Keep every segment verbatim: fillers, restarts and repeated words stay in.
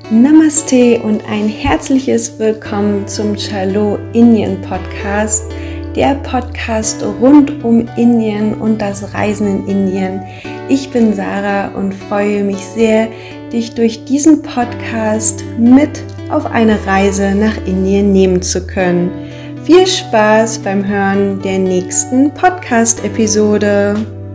Namaste und ein herzliches Willkommen zum Chalo Indien Podcast, der Podcast rund um Indien und das Reisen in Indien. Ich bin Sarah und freue mich sehr, dich durch diesen Podcast mit auf eine Reise nach Indien nehmen zu können. Viel Spaß beim Hören der nächsten Podcast-Episode.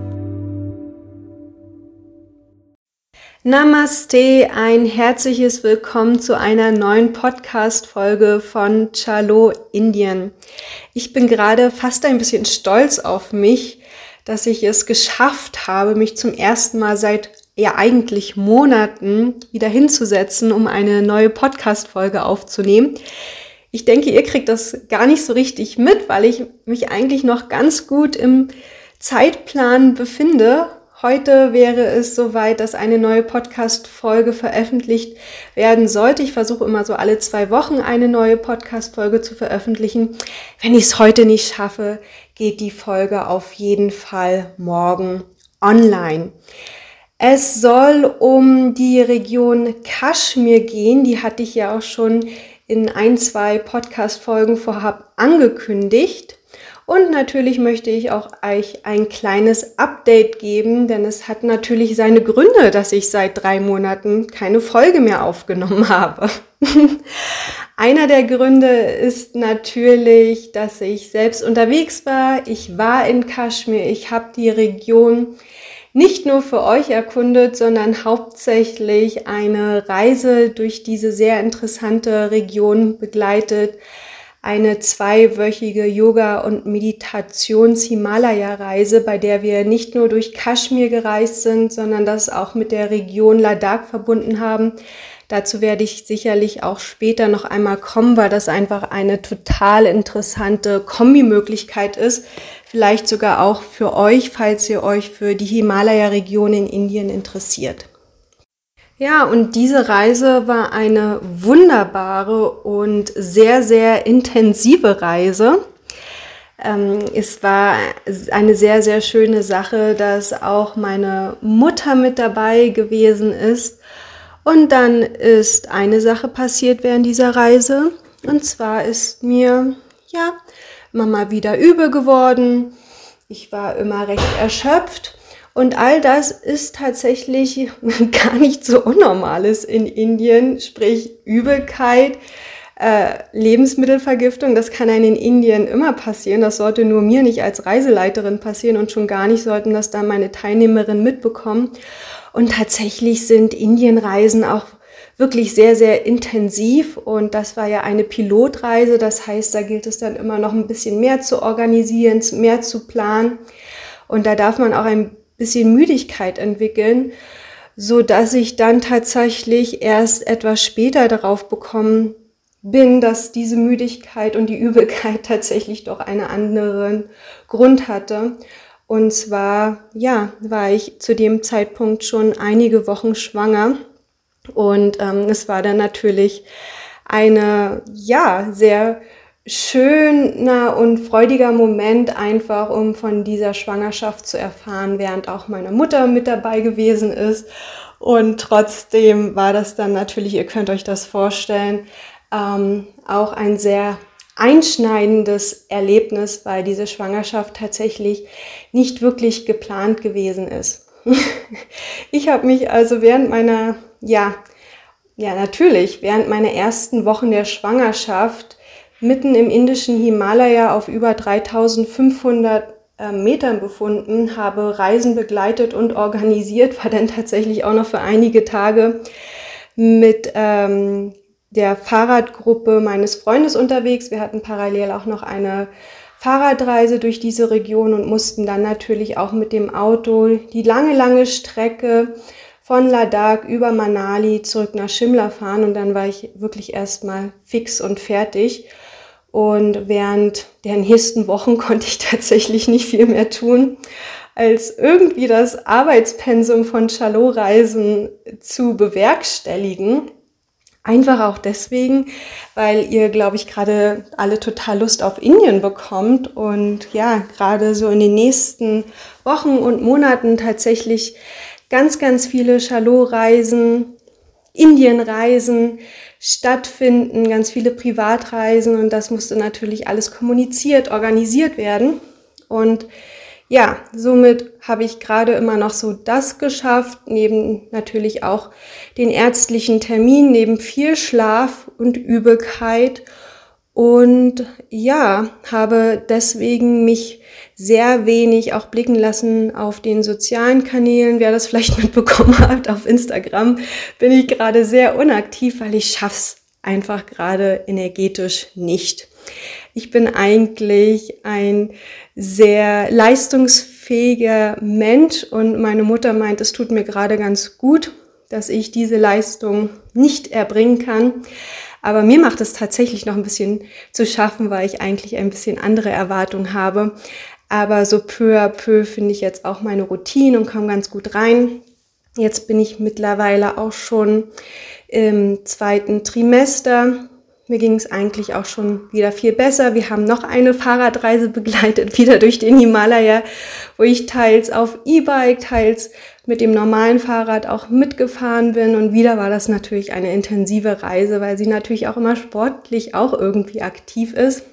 Namaste, ein herzliches Willkommen zu einer neuen Podcast-Folge von Chalo Indien. Ich bin gerade fast ein bisschen stolz auf mich, dass ich es geschafft habe, mich zum ersten Mal seit ja eigentlich Monaten wieder hinzusetzen, um eine neue Podcast-Folge aufzunehmen. Ich denke, ihr kriegt das gar nicht so richtig mit, weil ich mich eigentlich noch ganz gut im Zeitplan befinde. Heute wäre es soweit, dass eine neue Podcast-Folge veröffentlicht werden sollte. Ich versuche immer so alle zwei Wochen eine neue Podcast-Folge zu veröffentlichen. Wenn ich es heute nicht schaffe, geht die Folge auf jeden Fall morgen online. Es soll um die Region Kaschmir gehen. Die hatte ich ja auch schon in ein, zwei Podcast-Folgen vorab angekündigt. Und natürlich möchte ich auch euch ein kleines Update geben, denn es hat natürlich seine Gründe, dass ich seit drei Monaten keine Folge mehr aufgenommen habe. Einer der Gründe ist natürlich, dass ich selbst unterwegs war. Ich war in Kaschmir, ich habe die Region nicht nur für euch erkundet, sondern hauptsächlich eine Reise durch diese sehr interessante Region begleitet. Eine zweiwöchige Yoga- und Meditations-Himalaya-Reise, bei der wir nicht nur durch Kaschmir gereist sind, sondern das auch mit der Region Ladakh verbunden haben. Dazu werde ich sicherlich auch später noch einmal kommen, weil das einfach eine total interessante Kombimöglichkeit ist. Vielleicht sogar auch für euch, falls ihr euch für die Himalaya-Region in Indien interessiert. Ja, und diese Reise war eine wunderbare und sehr, sehr intensive Reise. Ähm, es war eine sehr, sehr schöne Sache, dass auch meine Mutter mit dabei gewesen ist. Und dann ist eine Sache passiert während dieser Reise. Und zwar ist mir, ja, immer mal wieder übel geworden. Ich war immer recht erschöpft. Und all das ist tatsächlich gar nicht so Unnormales in Indien, sprich Übelkeit, äh, Lebensmittelvergiftung. Das kann einem in Indien immer passieren. Das sollte nur mir nicht als Reiseleiterin passieren und schon gar nicht sollten das dann meine Teilnehmerinnen mitbekommen. Und tatsächlich sind Indienreisen auch wirklich sehr, sehr intensiv und das war ja eine Pilotreise. Das heißt, da gilt es dann immer noch ein bisschen mehr zu organisieren, mehr zu planen und da darf man auch ein bisschen Müdigkeit entwickeln, so dass ich dann tatsächlich erst etwas später darauf bekommen bin, dass diese Müdigkeit und die Übelkeit tatsächlich doch einen anderen Grund hatte. Und zwar, ja, war ich zu dem Zeitpunkt schon einige Wochen schwanger und ähm, es war dann natürlich eine, ja, sehr schöner und freudiger Moment einfach, um von dieser Schwangerschaft zu erfahren, während auch meine Mutter mit dabei gewesen ist. Und trotzdem war das dann natürlich, ihr könnt euch das vorstellen, ähm, auch ein sehr einschneidendes Erlebnis, weil diese Schwangerschaft tatsächlich nicht wirklich geplant gewesen ist. Ich habe mich also während meiner, ja, ja natürlich, während meiner ersten Wochen der Schwangerschaft mitten im indischen Himalaya auf über dreitausendfünfhundert äh, Metern befunden, habe Reisen begleitet und organisiert, war dann tatsächlich auch noch für einige Tage mit ähm, der Fahrradgruppe meines Freundes unterwegs. Wir hatten parallel auch noch eine Fahrradreise durch diese Region und mussten dann natürlich auch mit dem Auto die lange, lange Strecke von Ladakh über Manali zurück nach Shimla fahren und dann war ich wirklich erstmal fix und fertig. Und während der nächsten Wochen konnte ich tatsächlich nicht viel mehr tun, als irgendwie das Arbeitspensum von Chalo-Reisen zu bewerkstelligen. Einfach auch deswegen, weil ihr, glaube ich, gerade alle total Lust auf Indien bekommt und ja, gerade so in den nächsten Wochen und Monaten tatsächlich ganz, ganz viele Chalo-Reisen Indienreisen stattfinden, ganz viele Privatreisen und das musste natürlich alles kommuniziert, organisiert werden. Und ja, somit habe ich gerade immer noch so das geschafft, neben natürlich auch den ärztlichen Termin, neben viel Schlaf und Übelkeit. Und ja, habe deswegen mich sehr wenig auch blicken lassen auf den sozialen Kanälen. Wer das vielleicht mitbekommen hat, auf Instagram bin ich gerade sehr unaktiv, weil ich schaff's einfach gerade energetisch nicht. Ich bin eigentlich ein sehr leistungsfähiger Mensch und meine Mutter meint, es tut mir gerade ganz gut, dass ich diese Leistung nicht erbringen kann. Aber mir macht es tatsächlich noch ein bisschen zu schaffen, weil ich eigentlich ein bisschen andere Erwartungen habe. Aber so peu à peu finde ich jetzt auch meine Routine und komme ganz gut rein. Jetzt bin ich mittlerweile auch schon im zweiten Trimester. Mir ging es eigentlich auch schon wieder viel besser. Wir haben noch eine Fahrradreise begleitet, wieder durch den Himalaya, wo ich teils auf E-Bike, teils mit dem normalen Fahrrad auch mitgefahren bin. Und wieder war das natürlich eine intensive Reise, weil sie natürlich auch immer sportlich auch irgendwie aktiv ist.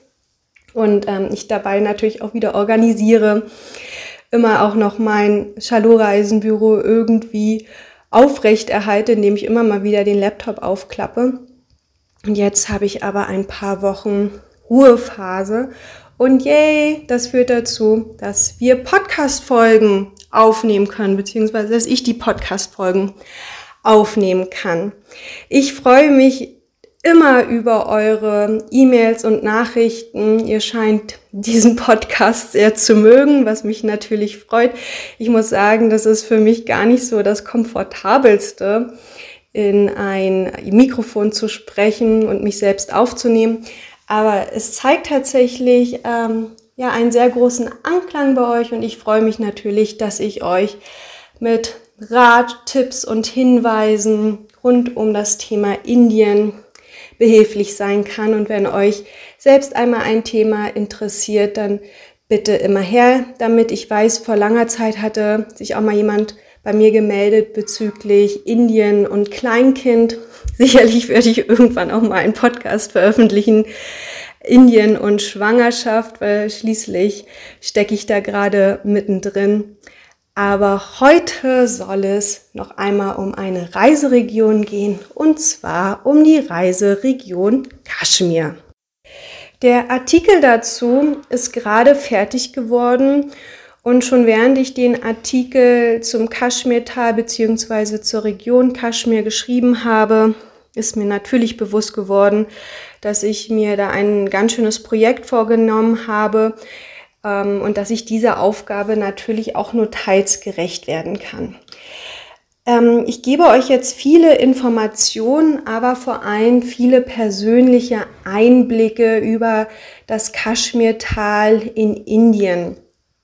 Und ähm, ich dabei natürlich auch wieder organisiere, immer auch noch mein Chalot-Reisenbüro irgendwie aufrechterhalte, indem ich immer mal wieder den Laptop aufklappe. Und jetzt habe ich aber ein paar Wochen Ruhephase und yay, das führt dazu, dass wir Podcast-Folgen aufnehmen können, beziehungsweise dass ich die Podcast-Folgen aufnehmen kann. Ich freue mich immer über eure E-Mails und Nachrichten. Ihr scheint diesen Podcast sehr zu mögen, was mich natürlich freut. Ich muss sagen, das ist für mich gar nicht so das Komfortabelste, in ein Mikrofon zu sprechen und mich selbst aufzunehmen. Aber es zeigt tatsächlich ähm, ja einen sehr großen Anklang bei euch und ich freue mich natürlich, dass ich euch mit Rat, Tipps und Hinweisen rund um das Thema Indien behilflich sein kann. Und wenn euch selbst einmal ein Thema interessiert, dann bitte immer her damit. Ich weiß, vor langer Zeit hatte sich auch mal jemand bei mir gemeldet bezüglich Indien und Kleinkind. Sicherlich werde ich irgendwann auch mal einen Podcast veröffentlichen, Indien und Schwangerschaft, weil schließlich stecke ich da gerade mittendrin. Aber heute soll es noch einmal um eine Reiseregion gehen, und zwar um die Reiseregion Kaschmir. Der Artikel dazu ist gerade fertig geworden. Und schon während ich den Artikel zum Kaschmirtal bzw. zur Region Kaschmir geschrieben habe, ist mir natürlich bewusst geworden, dass ich mir da ein ganz schönes Projekt vorgenommen habe ähm, und dass ich dieser Aufgabe natürlich auch nur teils gerecht werden kann. Ähm, ich gebe euch jetzt viele Informationen, aber vor allem viele persönliche Einblicke über das Kaschmirtal in Indien.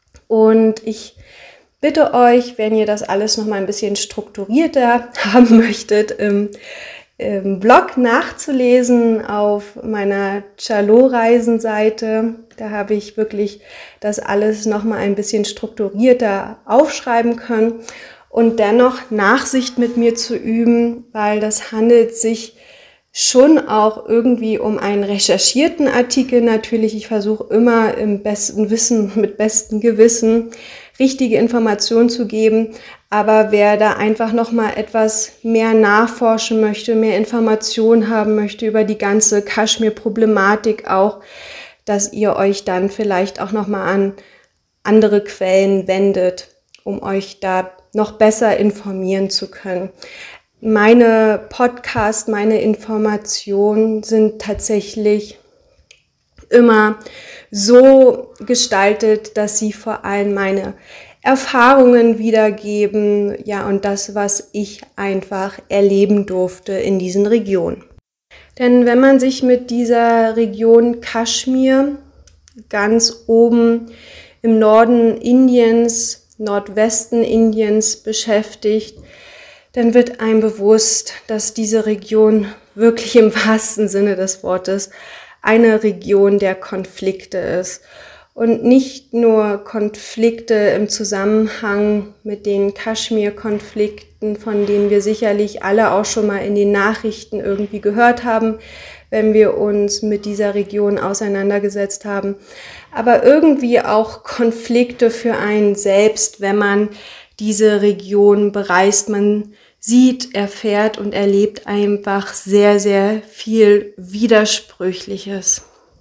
Und ich bitte euch, wenn ihr das alles noch mal ein bisschen strukturierter haben möchtet, im, im Blog nachzulesen auf meiner Chalot-Reisenseite. Da habe ich wirklich das alles noch mal ein bisschen strukturierter aufschreiben können und dennoch Nachsicht mit mir zu üben, weil das handelt sich schon auch irgendwie um einen recherchierten Artikel natürlich. Ich versuche immer im besten Wissen, mit bestem Gewissen, richtige Informationen zu geben. Aber wer da einfach nochmal etwas mehr nachforschen möchte, mehr Informationen haben möchte über die ganze Kaschmir-Problematik auch, dass ihr euch dann vielleicht auch nochmal an andere Quellen wendet, um euch da noch besser informieren zu können. Meine Podcasts, meine Informationen sind tatsächlich immer so gestaltet, dass sie vor allem meine Erfahrungen wiedergeben, ja, und das, was ich einfach erleben durfte in diesen Regionen. Denn wenn man sich mit dieser Region Kaschmir ganz oben im Norden Indiens, Nordwesten Indiens beschäftigt, dann wird einem bewusst, dass diese Region wirklich im wahrsten Sinne des Wortes eine Region der Konflikte ist. und nicht nur Konflikte im Zusammenhang mit den Kaschmir-Konflikten, von denen wir sicherlich alle auch schon mal in den Nachrichten irgendwie gehört haben, wenn wir uns mit dieser Region auseinandergesetzt haben, aber irgendwie auch Konflikte für einen selbst, wenn man diese Region bereist. Man sieht, erfährt und erlebt einfach sehr, sehr viel Widersprüchliches.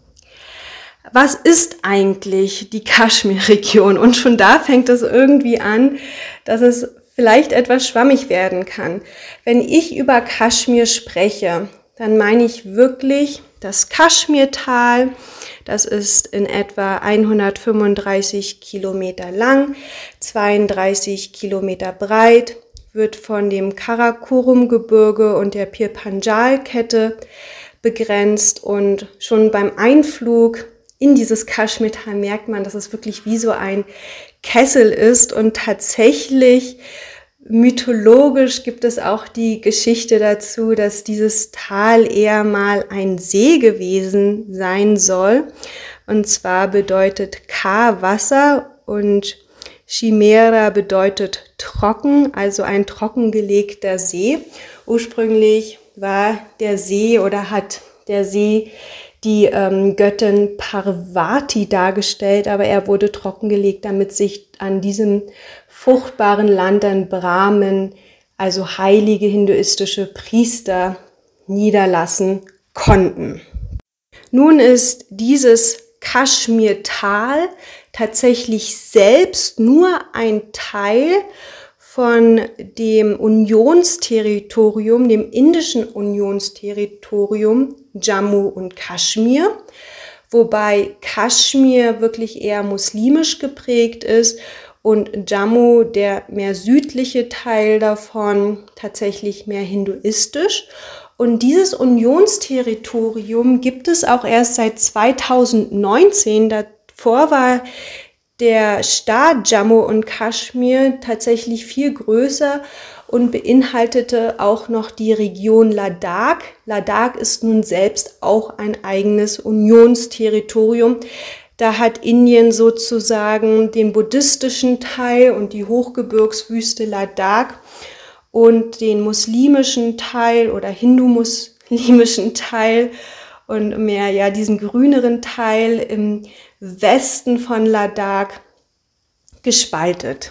Was ist eigentlich die Kaschmir-Region? Und schon da fängt es irgendwie an, dass es vielleicht etwas schwammig werden kann. Wenn ich über Kaschmir spreche, dann meine ich wirklich das Kaschmirtal. Das ist in etwa hundertfünfunddreißig Kilometer lang, zweiunddreißig Kilometer breit, wird von dem Karakorum-Gebirge und der Pir-Panjal-Kette begrenzt. Und schon beim Einflug in dieses Kaschmirtal merkt man, dass es wirklich wie so ein Kessel ist. Und tatsächlich, mythologisch gibt es auch die Geschichte dazu, dass dieses Tal eher mal ein See gewesen sein soll. Und zwar bedeutet Ka Wasser und Chimera bedeutet trocken, also ein trockengelegter See. Ursprünglich war der See oder hat der See die ähm, Göttin Parvati dargestellt, aber er wurde trockengelegt, damit sich an diesem fruchtbaren Land dann Brahmen, also heilige hinduistische Priester, niederlassen konnten. Nun ist dieses Kaschmirtal tatsächlich selbst nur ein Teil von dem Unionsterritorium, dem indischen Unionsterritorium Jammu und Kaschmir, wobei Kaschmir wirklich eher muslimisch geprägt ist und Jammu, der mehr südliche Teil davon, tatsächlich mehr hinduistisch. Und dieses Unionsterritorium gibt es auch erst seit zweitausendneunzehn. Davor war der Staat Jammu und Kaschmir tatsächlich viel größer und beinhaltete auch noch die Region Ladakh. Ladakh ist nun selbst auch ein eigenes Unionsterritorium. Da hat Indien sozusagen den buddhistischen Teil und die Hochgebirgswüste Ladakh und den muslimischen Teil oder hindu-muslimischen Teil und mehr ja diesen grüneren Teil im Westen von Ladakh gespaltet.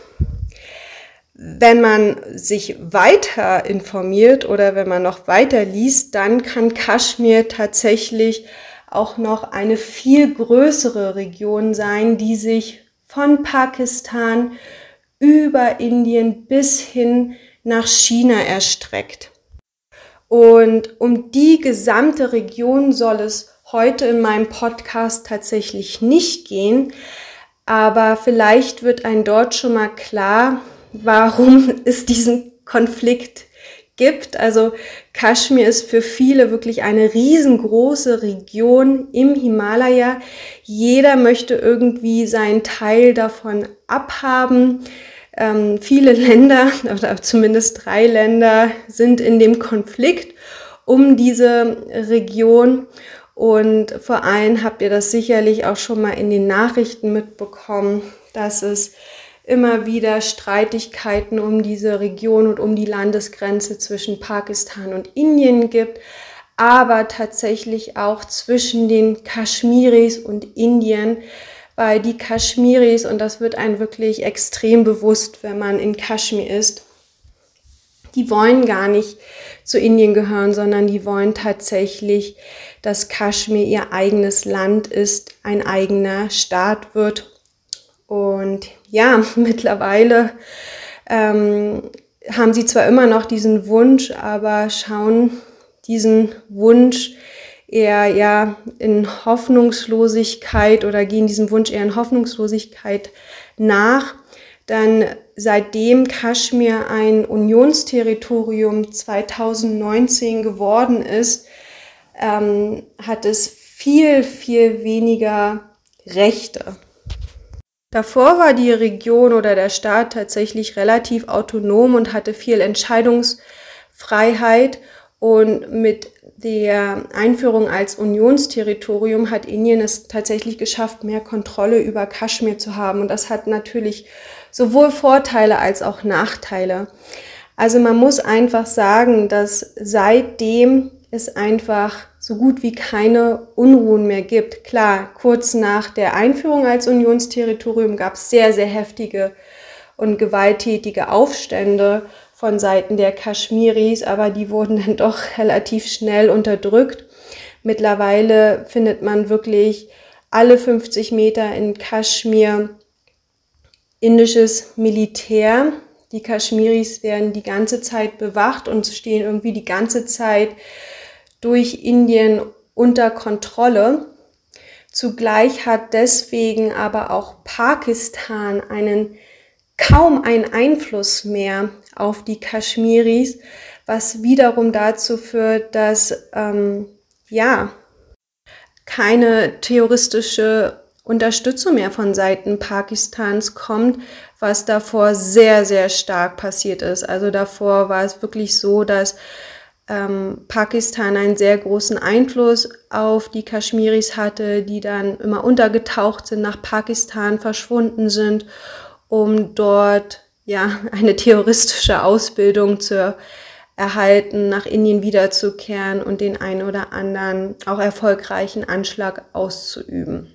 Wenn man sich weiter informiert oder wenn man noch weiter liest, dann kann Kaschmir tatsächlich auch noch eine viel größere Region sein, die sich von Pakistan über Indien bis hin nach China erstreckt. Und um die gesamte Region soll es heute in meinem Podcast tatsächlich nicht gehen, aber vielleicht wird einem dort schon mal klar, warum es diesen Konflikt gibt. Also Kaschmir ist für viele wirklich eine riesengroße Region im Himalaya. Jeder möchte irgendwie seinen Teil davon abhaben. Ähm, viele Länder, oder zumindest drei Länder, sind in dem Konflikt um diese Region. Und vor allem habt ihr das sicherlich auch schon mal in den Nachrichten mitbekommen, dass es immer wieder Streitigkeiten um diese Region und um die Landesgrenze zwischen Pakistan und Indien gibt, aber tatsächlich auch zwischen den Kaschmiris und Indien, weil die Kaschmiris, und das wird einem wirklich extrem bewusst, wenn man in Kaschmir ist, die wollen gar nicht zu Indien gehören, sondern die wollen tatsächlich, dass Kaschmir ihr eigenes Land ist, ein eigener Staat wird. Und ja, mittlerweile ähm, haben sie zwar immer noch diesen Wunsch, aber schauen diesen Wunsch eher ja in Hoffnungslosigkeit oder gehen diesem Wunsch eher in Hoffnungslosigkeit nach. Dann seitdem Kaschmir ein Unionsterritorium zweitausendneunzehn geworden ist, ähm, hat es viel, viel weniger Rechte. Davor war die Region oder der Staat tatsächlich relativ autonom und hatte viel Entscheidungsfreiheit. Und mit der Einführung als Unionsterritorium hat Indien es tatsächlich geschafft, mehr Kontrolle über Kaschmir zu haben. Und das hat natürlich sowohl Vorteile als auch Nachteile. Also man muss einfach sagen, dass seitdem es einfach so gut wie keine Unruhen mehr gibt. Klar, kurz nach der Einführung als Unionsterritorium gab es sehr, sehr heftige und gewalttätige Aufstände von Seiten der Kaschmiris, aber die wurden dann doch relativ schnell unterdrückt. Mittlerweile findet man wirklich alle fünfzig Meter in Kaschmir indisches Militär. Die Kaschmiris werden die ganze Zeit bewacht und stehen irgendwie die ganze Zeit durch Indien unter Kontrolle. Zugleich hat deswegen aber auch Pakistan einen kaum einen Einfluss mehr auf die Kaschmiris, was wiederum dazu führt, dass ähm, ja keine terroristische Unterstützung mehr von Seiten Pakistans kommt, was davor sehr, sehr stark passiert ist. Also davor war es wirklich so, dass ähm, Pakistan einen sehr großen Einfluss auf die Kaschmiris hatte, die dann immer untergetaucht sind, nach Pakistan verschwunden sind, um dort ja eine terroristische Ausbildung zu erhalten, nach Indien wiederzukehren und den einen oder anderen auch erfolgreichen Anschlag auszuüben.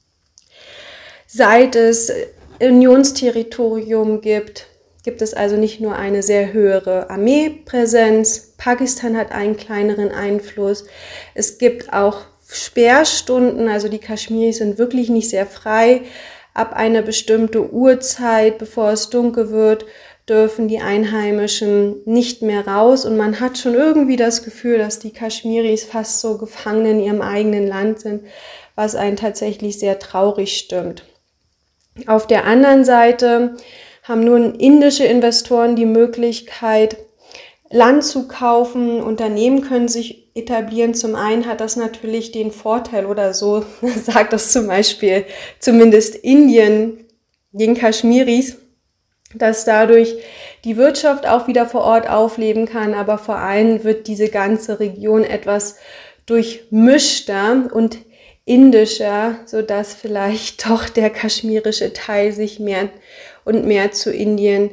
Seit es Unionsterritorium gibt, gibt es also nicht nur eine sehr höhere Armeepräsenz, Pakistan hat einen kleineren Einfluss, es gibt auch Sperrstunden, also die Kaschmiris sind wirklich nicht sehr frei. Ab einer bestimmten Uhrzeit, bevor es dunkel wird, dürfen die Einheimischen nicht mehr raus. Und man hat schon irgendwie das Gefühl, dass die Kaschmiris fast so gefangen in ihrem eigenen Land sind, was einen tatsächlich sehr traurig stimmt. Auf der anderen Seite haben nun indische Investoren die Möglichkeit, Land zu kaufen. Unternehmen können sich etablieren. Zum einen hat das natürlich den Vorteil, oder so sagt das zum Beispiel zumindest Indien den Kaschmiris, dass dadurch die Wirtschaft auch wieder vor Ort aufleben kann, aber vor allem wird diese ganze Region etwas durchmischter und indischer, sodass vielleicht doch der kaschmirische Teil sich mehr und mehr zu Indien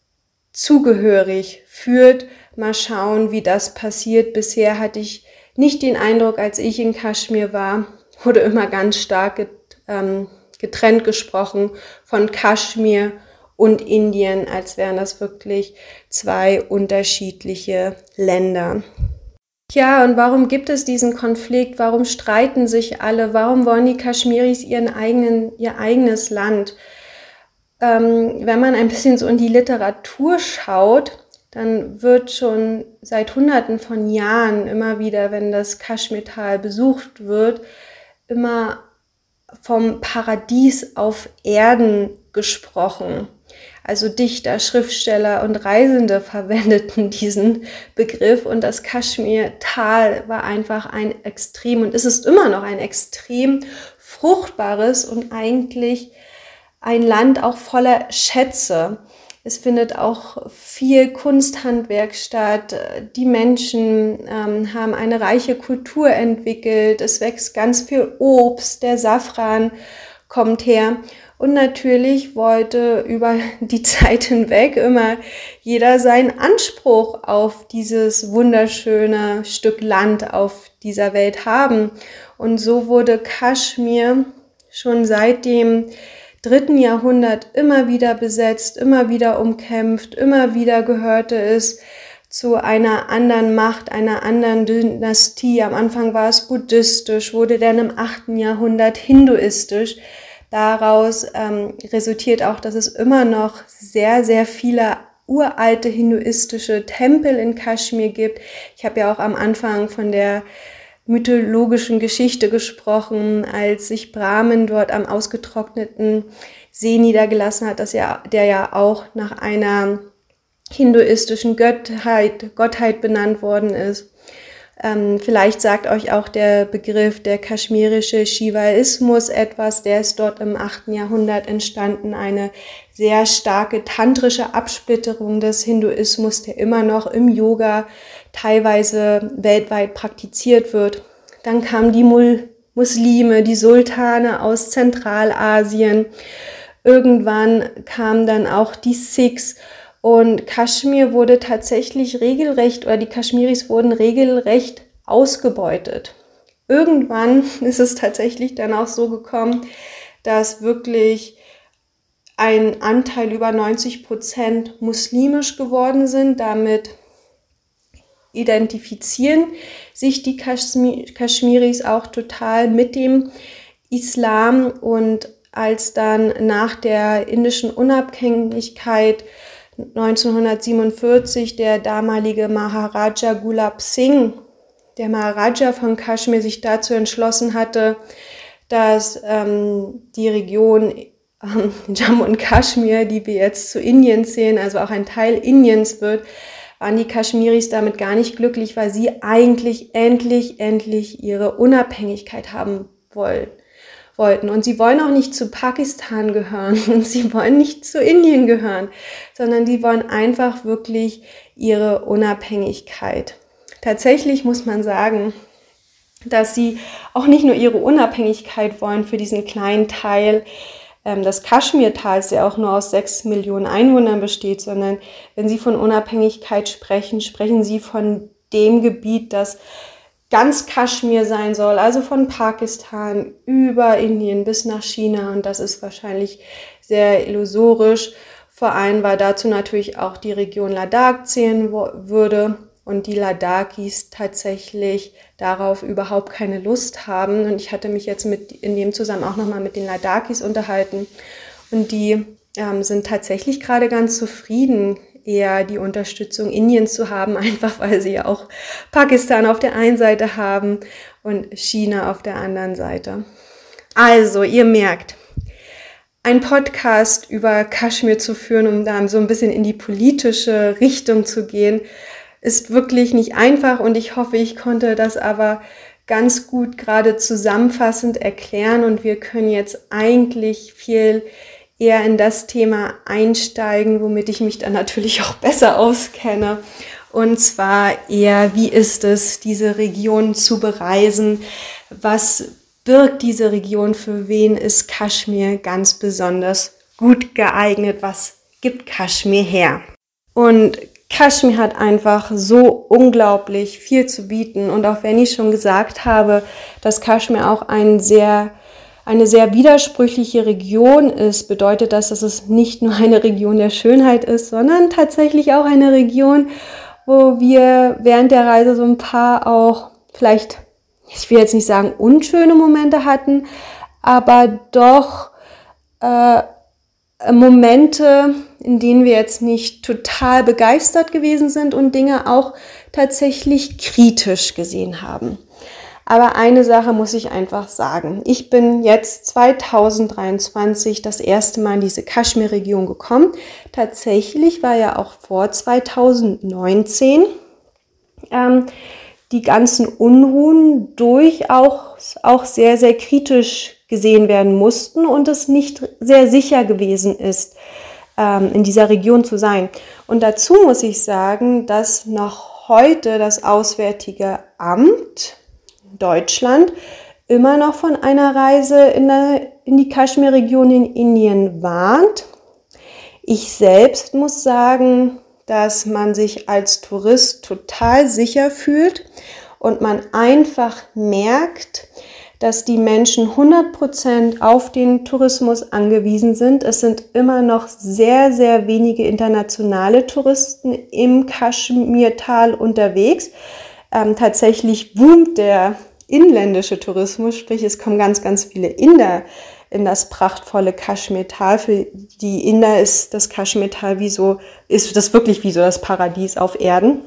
zugehörig fühlt. Mal schauen, wie das passiert. Bisher hatte ich nicht den Eindruck, als ich in Kaschmir war, wurde immer ganz stark getrennt gesprochen von Kaschmir und Indien, als wären das wirklich zwei unterschiedliche Länder. Ja, und warum gibt es diesen Konflikt? Warum streiten sich alle? Warum wollen die Kaschmiris ihren eigenen, ihr eigenes Land? Ähm, wenn man ein bisschen so in die Literatur schaut, dann wird schon seit Hunderten von Jahren immer wieder, wenn das Kaschmirtal besucht wird, immer vom Paradies auf Erden gesprochen. Also Dichter, Schriftsteller und Reisende verwendeten diesen Begriff und das Kaschmirtal war einfach ein extrem, und es ist immer noch ein extrem fruchtbares und eigentlich ein Land auch voller Schätze. Es findet auch viel Kunsthandwerk statt. Die Menschen ähm, haben eine reiche Kultur entwickelt. Es wächst ganz viel Obst, der Safran kommt her. Und natürlich wollte über die Zeit hinweg immer jeder seinen Anspruch auf dieses wunderschöne Stück Land auf dieser Welt haben. Und so wurde Kaschmir schon seit dem dritten Jahrhundert immer wieder besetzt, immer wieder umkämpft, immer wieder gehörte es zu einer anderen Macht, einer anderen Dynastie. Am Anfang war es buddhistisch, wurde dann im achten Jahrhundert hinduistisch. Daraus ähm, resultiert auch, dass es immer noch sehr, sehr viele uralte hinduistische Tempel in Kaschmir gibt. Ich habe ja auch am Anfang von der mythologischen Geschichte gesprochen, als sich Brahman dort am ausgetrockneten See niedergelassen hat, dass er, der ja auch nach einer hinduistischen Gottheit, Gottheit benannt worden ist. Ähm, vielleicht sagt euch auch der Begriff der kaschmirische Shivaismus etwas, der ist dort im achten Jahrhundert entstanden, eine sehr starke tantrische Absplitterung des Hinduismus, der immer noch im Yoga teilweise weltweit praktiziert wird. Dann kamen die Mul- Muslime, die Sultane aus Zentralasien. Irgendwann kamen dann auch die Sikhs. Und Kaschmir wurde tatsächlich regelrecht, oder die Kaschmiris wurden regelrecht ausgebeutet. Irgendwann ist es tatsächlich dann auch so gekommen, dass wirklich ein Anteil über neunzig Prozent muslimisch geworden sind. Damit identifizieren sich die Kaschmir- Kaschmiris auch total mit dem Islam. Und als dann nach der indischen Unabhängigkeit neunzehnhundertsiebenundvierzig der damalige Maharaja Gulab Singh, der Maharaja von Kaschmir, sich dazu entschlossen hatte, dass ähm, die Region ähm, Jammu und Kaschmir, die wir jetzt zu Indien zählen, also auch ein Teil Indiens wird, waren die Kaschmiris damit gar nicht glücklich, weil sie eigentlich endlich, endlich ihre Unabhängigkeit haben wollen. wollten. Und sie wollen auch nicht zu Pakistan gehören und sie wollen nicht zu Indien gehören, sondern die wollen einfach wirklich ihre Unabhängigkeit. Tatsächlich muss man sagen, dass sie auch nicht nur ihre Unabhängigkeit wollen für diesen kleinen Teil ähm, des Kaschmirtals, der auch nur aus sechs Millionen Einwohnern besteht, sondern wenn sie von Unabhängigkeit sprechen, sprechen sie von dem Gebiet, das ganz Kaschmir sein soll, also von Pakistan über Indien bis nach China, und das ist wahrscheinlich sehr illusorisch, vor allem weil dazu natürlich auch die Region Ladakh zählen würde und die Ladakis tatsächlich darauf überhaupt keine Lust haben. Und ich hatte mich jetzt mit in dem Zusammenhang auch nochmal mit den Ladakis unterhalten und die ähm, sind tatsächlich gerade ganz zufrieden, eher die Unterstützung Indiens zu haben, einfach weil sie ja auch Pakistan auf der einen Seite haben und China auf der anderen Seite. Also, ihr merkt, ein Podcast über Kaschmir zu führen, um da so ein bisschen in die politische Richtung zu gehen, ist wirklich nicht einfach, und ich hoffe, ich konnte das aber ganz gut gerade zusammenfassend erklären, und wir können jetzt eigentlich viel eher in das Thema einsteigen, womit ich mich dann natürlich auch besser auskenne. Und zwar eher, wie ist es, diese Region zu bereisen? Was birgt diese Region? Für wen ist Kaschmir ganz besonders gut geeignet? Was gibt Kaschmir her? Und Kaschmir hat einfach so unglaublich viel zu bieten. Und auch wenn ich schon gesagt habe, dass Kaschmir auch ein sehr eine sehr widersprüchliche Region ist, bedeutet das, dass es nicht nur eine Region der Schönheit ist, sondern tatsächlich auch eine Region, wo wir während der Reise so ein paar auch vielleicht, ich will jetzt nicht sagen unschöne Momente hatten, aber doch äh, Momente, in denen wir jetzt nicht total begeistert gewesen sind und Dinge auch tatsächlich kritisch gesehen haben. Aber eine Sache muss ich einfach sagen. Ich bin jetzt zweitausenddreiundzwanzig das erste Mal in diese Kaschmir-Region gekommen. Tatsächlich war ja auch vor zweitausendneunzehn ähm, die ganzen Unruhen durchaus auch sehr, sehr kritisch gesehen werden mussten und es nicht sehr sicher gewesen ist, ähm, in dieser Region zu sein. Und dazu muss ich sagen, dass noch heute das Auswärtige Amt Deutschland immer noch von einer Reise in, der, in die Kaschmir-Region in Indien warnt. Ich selbst muss sagen, dass man sich als Tourist total sicher fühlt und man einfach merkt, dass die Menschen hundert Prozent auf den Tourismus angewiesen sind. Es sind immer noch sehr, sehr wenige internationale Touristen im Kaschmirtal unterwegs. Ähm, tatsächlich boomt der inländische Tourismus, sprich es kommen ganz, ganz viele Inder in das prachtvolle Kaschmirtal. Für die Inder ist das Kaschmirtal wie so, ist das wirklich wie so das Paradies auf Erden.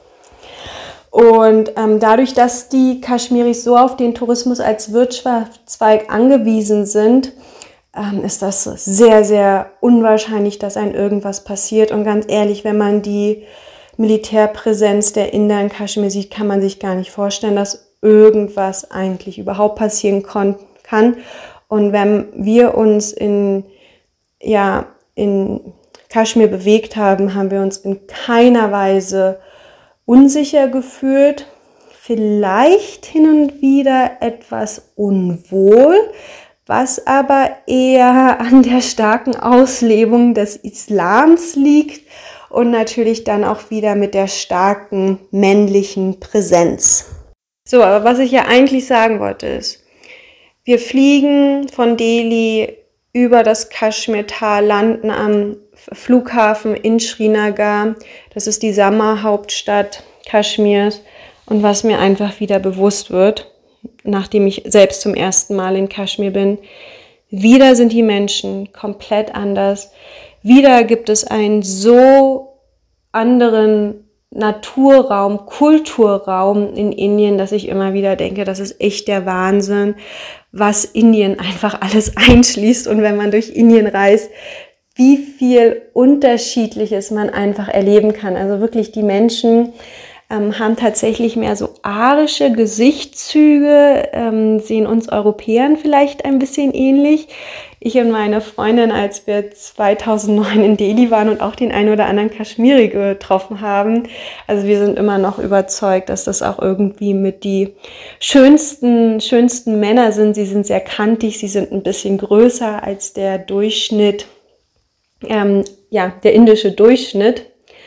Und ähm, dadurch, dass die Kaschmiris so auf den Tourismus als Wirtschaftszweig angewiesen sind, ähm, ist das sehr, sehr unwahrscheinlich, dass einem irgendwas passiert. Und ganz ehrlich, wenn man die Militärpräsenz der Inder in Kaschmir sieht, kann man sich gar nicht vorstellen, dass irgendwas eigentlich überhaupt passieren kon- kann. Und wenn wir uns in, ja, in Kaschmir bewegt haben, haben wir uns in keiner Weise unsicher gefühlt. Vielleicht hin und wieder etwas unwohl, was aber eher an der starken Auslebung des Islams liegt und natürlich dann auch wieder mit der starken männlichen Präsenz. So, aber was ich ja eigentlich sagen wollte ist, wir fliegen von Delhi über das Kaschmirtal, landen am Flughafen in Srinagar. Das ist die Sommerhauptstadt Kaschmirs. Und was mir einfach wieder bewusst wird, nachdem ich selbst zum ersten Mal in Kaschmir bin, wieder sind die Menschen komplett anders. Wieder gibt es einen so anderen Naturraum, Kulturraum in Indien, dass ich immer wieder denke, das ist echt der Wahnsinn, was Indien einfach alles einschließt. Und wenn man durch Indien reist, wie viel Unterschiedliches man einfach erleben kann. Also wirklich die Menschen ähm, haben tatsächlich mehr so arische Gesichtszüge, ähm, sehen uns Europäern vielleicht ein bisschen ähnlich. Ich und meine Freundin, als wir zweitausendneun in Delhi waren und auch den einen oder anderen Kaschmiri getroffen haben, also wir sind immer noch überzeugt, dass das auch irgendwie mit die schönsten, schönsten Männer sind. Sie sind sehr kantig, sie sind ein bisschen größer als der Durchschnitt, ähm, ja, der indische Durchschnitt.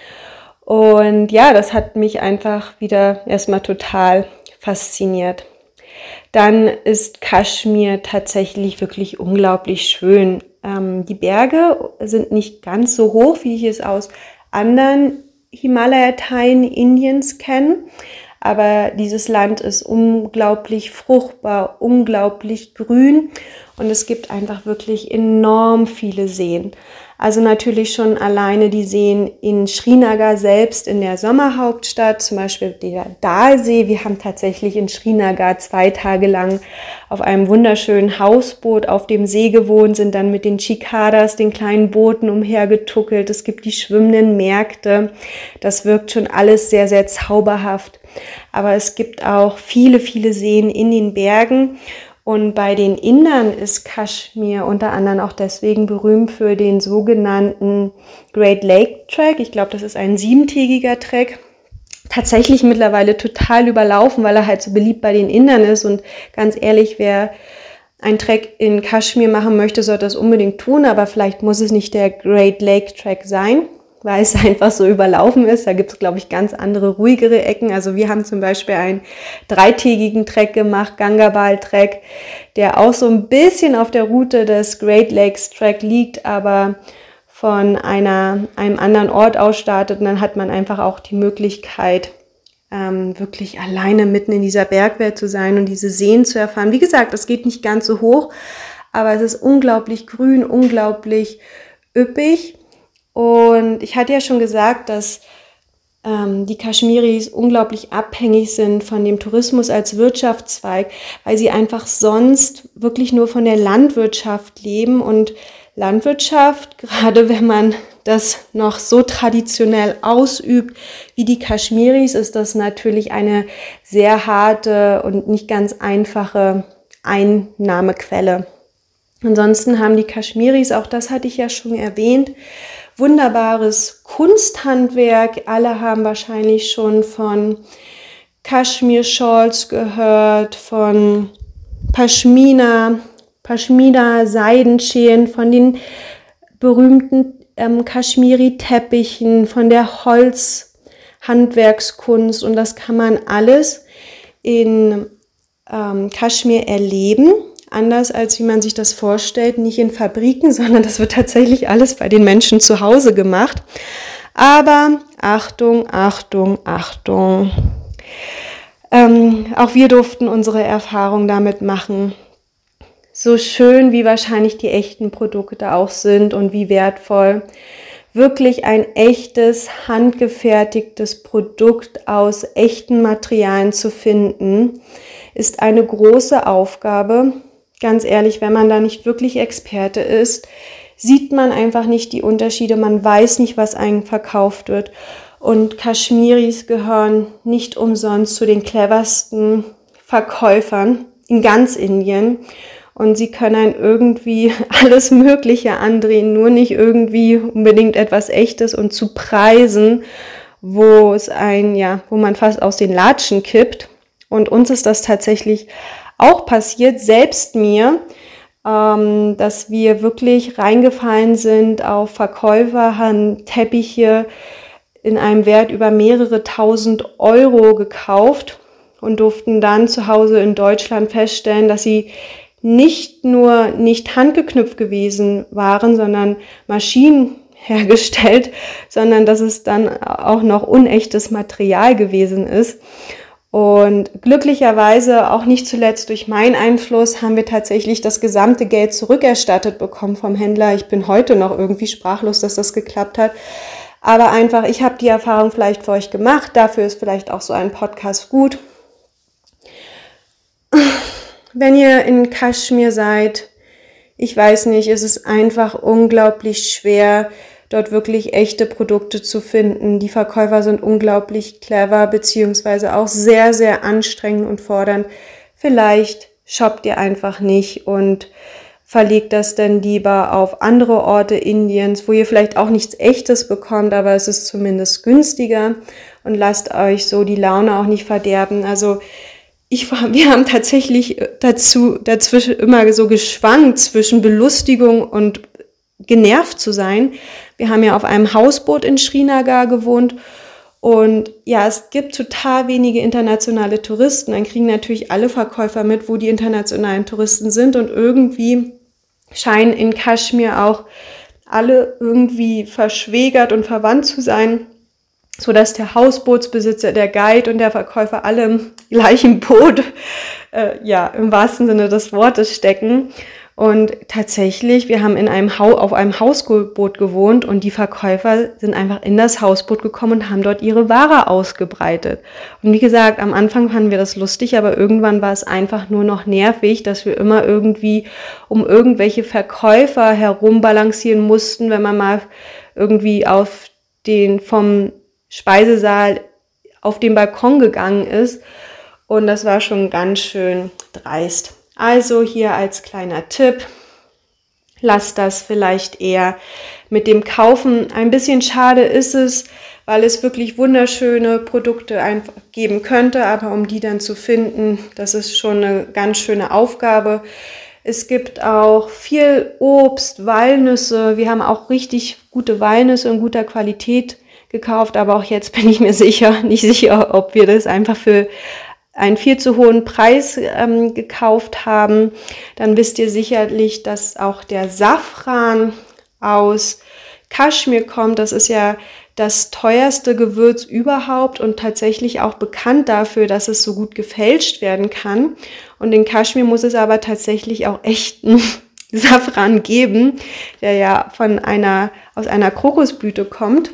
Und ja, das hat mich einfach wieder erstmal total fasziniert. Dann ist Kaschmir tatsächlich wirklich unglaublich schön. Ähm, die Berge sind nicht ganz so hoch, wie ich es aus anderen Himalaya-Teilen Indiens kenne. Aber dieses Land ist unglaublich fruchtbar, unglaublich grün und es gibt einfach wirklich enorm viele Seen. Also natürlich schon alleine die Seen in Srinagar selbst, in der Sommerhauptstadt, zum Beispiel der Dalsee. Wir haben tatsächlich in Srinagar zwei Tage lang auf einem wunderschönen Hausboot auf dem See gewohnt, sind dann mit den Chikadas, den kleinen Booten umhergetuckelt. Es gibt die schwimmenden Märkte. Das wirkt schon alles sehr, sehr zauberhaft. Aber es gibt auch viele, viele Seen in den Bergen. Und bei den Indern ist Kaschmir unter anderem auch deswegen berühmt für den sogenannten Great Lake Trek. Ich glaube, das ist ein siebentägiger Trek. Tatsächlich mittlerweile total überlaufen, weil er halt so beliebt bei den Indern ist. Und ganz ehrlich, wer einen Trek in Kaschmir machen möchte, sollte das unbedingt tun. Aber vielleicht muss es nicht der Great Lake Trek sein, weil es einfach so überlaufen ist. Da gibt es, glaube ich, ganz andere, ruhigere Ecken. Also wir haben zum Beispiel einen dreitägigen Trek gemacht, Gangabal-Trek, der auch so ein bisschen auf der Route des Great Lakes Trek liegt, aber von einer, einem anderen Ort aus startet. Und dann hat man einfach auch die Möglichkeit, ähm, wirklich alleine mitten in dieser Bergwelt zu sein und diese Seen zu erfahren. Wie gesagt, es geht nicht ganz so hoch, aber es ist unglaublich grün, unglaublich üppig. Und ich hatte ja schon gesagt, dass ähm, die Kaschmiris unglaublich abhängig sind von dem Tourismus als Wirtschaftszweig, weil sie einfach sonst wirklich nur von der Landwirtschaft leben. Und Landwirtschaft, gerade wenn man das noch so traditionell ausübt wie die Kaschmiris, ist das natürlich eine sehr harte und nicht ganz einfache Einnahmequelle. Ansonsten haben die Kaschmiris, auch das hatte ich ja schon erwähnt, wunderbares Kunsthandwerk. Alle haben wahrscheinlich schon von Kaschmir-Shawls gehört, von Pashmina, Pashmina-Seidenscheren, von den berühmten ähm, Kaschmiri-Teppichen, von der Holzhandwerkskunst. Und das kann man alles in ähm, Kaschmir erleben. Anders als wie man sich das vorstellt, nicht in Fabriken, sondern das wird tatsächlich alles bei den Menschen zu Hause gemacht. Aber Achtung, Achtung, Achtung. Ähm, auch wir durften unsere Erfahrung damit machen. So schön wie wahrscheinlich die echten Produkte auch sind und wie wertvoll. Wirklich ein echtes, handgefertigtes Produkt aus echten Materialien zu finden, ist eine große Aufgabe. Ganz ehrlich, wenn man da nicht wirklich Experte ist, sieht man einfach nicht die Unterschiede, man weiß nicht, was einem verkauft wird. Und Kaschmiris gehören nicht umsonst zu den cleversten Verkäufern in ganz Indien. Und sie können irgendwie alles Mögliche andrehen, nur nicht irgendwie unbedingt etwas Echtes und zu Preisen, wo es ein, ja, wo man fast aus den Latschen kippt. Und uns ist das tatsächlich auch passiert, selbst mir, ähm, dass wir wirklich reingefallen sind auf Verkäufer, haben Teppiche in einem Wert über mehrere tausend Euro gekauft und durften dann zu Hause in Deutschland feststellen, dass sie nicht nur nicht handgeknüpft gewesen waren, sondern Maschinen hergestellt, sondern dass es dann auch noch unechtes Material gewesen ist. Und glücklicherweise, auch nicht zuletzt durch meinen Einfluss, haben wir tatsächlich das gesamte Geld zurückerstattet bekommen vom Händler. Ich bin heute noch irgendwie sprachlos, dass das geklappt hat. Aber einfach, ich habe die Erfahrung vielleicht für euch gemacht. Dafür ist vielleicht auch so ein Podcast gut. Wenn ihr in Kaschmir seid, ich weiß nicht, es ist einfach unglaublich schwer, dort wirklich echte Produkte zu finden. Die Verkäufer sind unglaublich clever, beziehungsweise auch sehr, sehr anstrengend und fordernd. Vielleicht shoppt ihr einfach nicht und verlegt das dann lieber auf andere Orte Indiens, wo ihr vielleicht auch nichts Echtes bekommt, aber es ist zumindest günstiger, und lasst euch so die Laune auch nicht verderben. Also ich, wir haben tatsächlich dazu, dazwischen immer so geschwankt zwischen Belustigung und genervt zu sein. Wir haben ja auf einem Hausboot in Srinagar gewohnt und ja, es gibt total wenige internationale Touristen. Dann kriegen natürlich alle Verkäufer mit, wo die internationalen Touristen sind, und irgendwie scheinen in Kaschmir auch alle irgendwie verschwägert und verwandt zu sein, sodass der Hausbootsbesitzer, der Guide und der Verkäufer alle im gleichen Boot, äh, ja, im wahrsten Sinne des Wortes stecken. Und tatsächlich, wir haben in einem ha- auf einem Hausboot gewohnt und die Verkäufer sind einfach in das Hausboot gekommen und haben dort ihre Ware ausgebreitet. Und wie gesagt, am Anfang fanden wir das lustig, aber irgendwann war es einfach nur noch nervig, dass wir immer irgendwie um irgendwelche Verkäufer herumbalancieren mussten, wenn man mal irgendwie auf den vom Speisesaal auf den Balkon gegangen ist. Und das war schon ganz schön dreist. Also hier als kleiner Tipp, lasst das vielleicht eher mit dem Kaufen. Ein bisschen schade ist es, weil es wirklich wunderschöne Produkte einfach geben könnte, aber um die dann zu finden, das ist schon eine ganz schöne Aufgabe. Es gibt auch viel Obst, Walnüsse. Wir haben auch richtig gute Walnüsse in guter Qualität gekauft, aber auch jetzt bin ich mir sicher, nicht sicher, ob wir das einfach für einen viel zu hohen Preis ähm, gekauft haben. Dann wisst ihr sicherlich, dass auch der Safran aus Kaschmir kommt. Das ist ja das teuerste Gewürz überhaupt und tatsächlich auch bekannt dafür, dass es so gut gefälscht werden kann. Und in Kaschmir muss es aber tatsächlich auch echten Safran geben, der ja von einer, aus einer Krokusblüte kommt.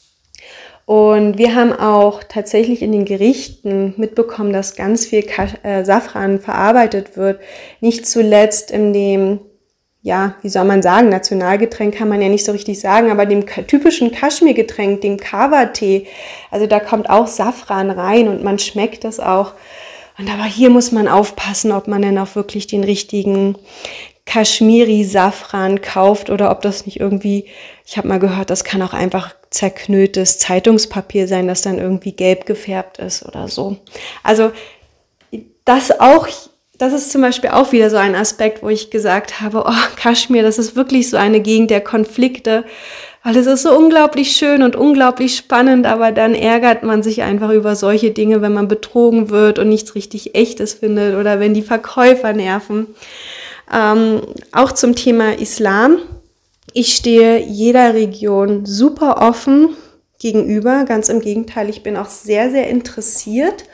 Und wir haben auch tatsächlich in den Gerichten mitbekommen, dass ganz viel Kasch- äh, Safran verarbeitet wird. Nicht zuletzt in dem, ja, wie soll man sagen, Nationalgetränk kann man ja nicht so richtig sagen, aber dem k- typischen Kaschmir-Getränk, dem Kava-Tee. Also da kommt auch Safran rein und man schmeckt das auch. Und aber hier muss man aufpassen, ob man denn auch wirklich den richtigen Kaschmiri-Safran kauft oder ob das nicht irgendwie, ich habe mal gehört, das kann auch einfach zerknülltes Zeitungspapier sein, das dann irgendwie gelb gefärbt ist oder so. Also das auch, das ist zum Beispiel auch wieder so ein Aspekt, wo ich gesagt habe, oh, Kaschmir, das ist wirklich so eine Gegend der Konflikte, weil es ist so unglaublich schön und unglaublich spannend, aber dann ärgert man sich einfach über solche Dinge, wenn man betrogen wird und nichts richtig Echtes findet oder wenn die Verkäufer nerven. Ähm, auch zum Thema Islam. Ich stehe jeder Region super offen gegenüber. Ganz im Gegenteil, ich bin auch sehr, sehr interessiert.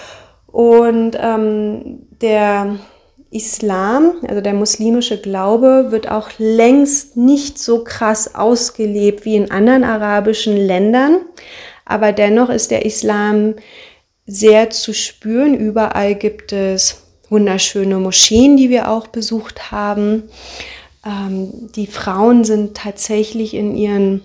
Und ähm, der Islam, also der muslimische Glaube, wird auch längst nicht so krass ausgelebt wie in anderen arabischen Ländern. Aber dennoch ist der Islam sehr zu spüren. Überall gibt es wunderschöne Moscheen, die wir auch besucht haben. Ähm, die Frauen sind tatsächlich in ihren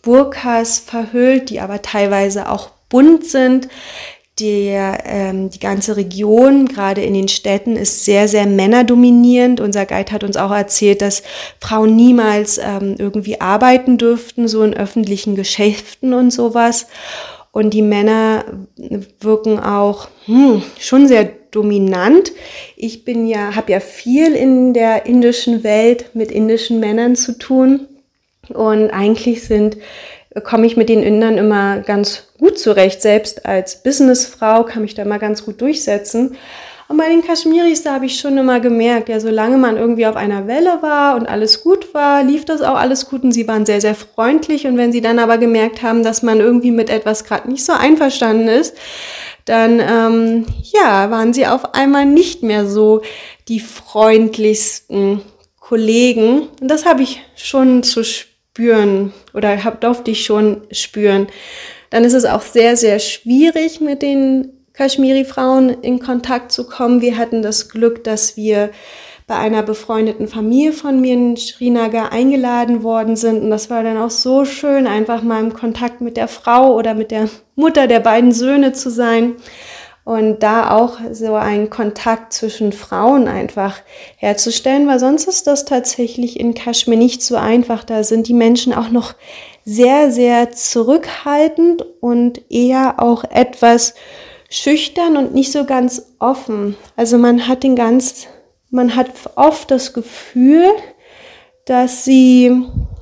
Burkas verhüllt, die aber teilweise auch bunt sind. Der, ähm, die ganze Region, gerade in den Städten, ist sehr, sehr männerdominierend. Unser Guide hat uns auch erzählt, dass Frauen niemals ähm, irgendwie arbeiten dürften, so in öffentlichen Geschäften und sowas. Und die Männer wirken auch hm, schon sehr dominant. Ich bin ja, habe ja viel in der indischen Welt mit indischen Männern zu tun. Und eigentlich sind komme ich mit den Indern immer ganz gut zurecht. Selbst als Businessfrau kann mich da mal ganz gut durchsetzen. Und bei den Kaschmiris, da habe ich schon immer gemerkt, ja, solange man irgendwie auf einer Welle war und alles gut war, lief das auch alles gut und sie waren sehr, sehr freundlich. Und wenn sie dann aber gemerkt haben, dass man irgendwie mit etwas gerade nicht so einverstanden ist, dann ähm, ja, waren sie auf einmal nicht mehr so die freundlichsten Kollegen. Und das habe ich schon zu spüren. spüren oder hab, durfte ich schon spüren. Dann ist es auch sehr, sehr schwierig, mit den Kaschmiri-Frauen in Kontakt zu kommen. Wir hatten das Glück, dass wir bei einer befreundeten Familie von mir in Srinagar eingeladen worden sind. Und das war dann auch so schön, einfach mal im Kontakt mit der Frau oder mit der Mutter der beiden Söhne zu sein. Und da auch so einen Kontakt zwischen Frauen einfach herzustellen, weil sonst ist das tatsächlich in Kaschmir nicht so einfach. Da sind die Menschen auch noch sehr, sehr zurückhaltend und eher auch etwas schüchtern und nicht so ganz offen. Also man hat den ganz, man hat oft das Gefühl, dass sie,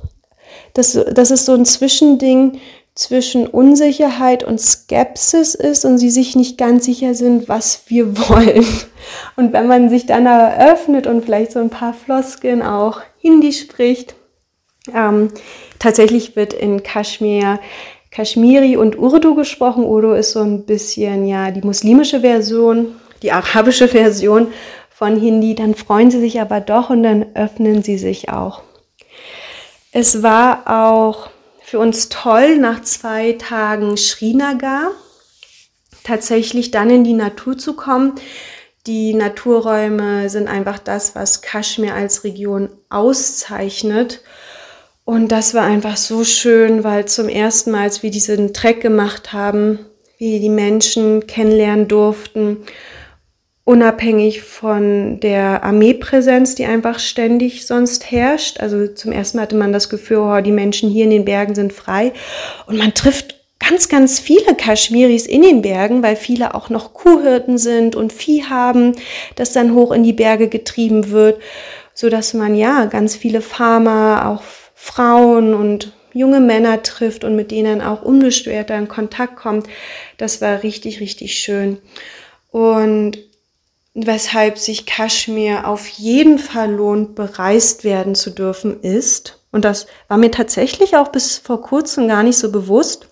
dass, dass es so ein Zwischending zwischen Unsicherheit und Skepsis ist und sie sich nicht ganz sicher sind, was wir wollen. Und wenn man sich dann eröffnet und vielleicht so ein paar Floskeln auch Hindi spricht, ähm, tatsächlich wird in Kaschmir Kaschmiri und Urdu gesprochen. Urdu ist so ein bisschen ja die muslimische Version, die arabische Version von Hindi. Dann freuen sie sich aber doch und dann öffnen sie sich auch. Es war auch für uns toll, nach zwei Tagen Srinagar tatsächlich dann in die Natur zu kommen. Die Naturräume sind einfach das, was Kaschmir als Region auszeichnet. Und das war einfach so schön, weil zum ersten Mal, als wir diesen Trek gemacht haben, wir die Menschen kennenlernen durften, unabhängig von der Armeepräsenz, die einfach ständig sonst herrscht. Also zum ersten Mal hatte man das Gefühl, oh, die Menschen hier in den Bergen sind frei. Und man trifft ganz, ganz viele Kaschmiris in den Bergen, weil viele auch noch Kuhhirten sind und Vieh haben, das dann hoch in die Berge getrieben wird, sodass man ja ganz viele Farmer, auch Frauen und junge Männer trifft und mit denen auch ungestört in Kontakt kommt. Das war richtig, richtig schön. Und weshalb sich Kaschmir auf jeden Fall lohnt, bereist werden zu dürfen, ist, und das war mir tatsächlich auch bis vor kurzem gar nicht so bewusst,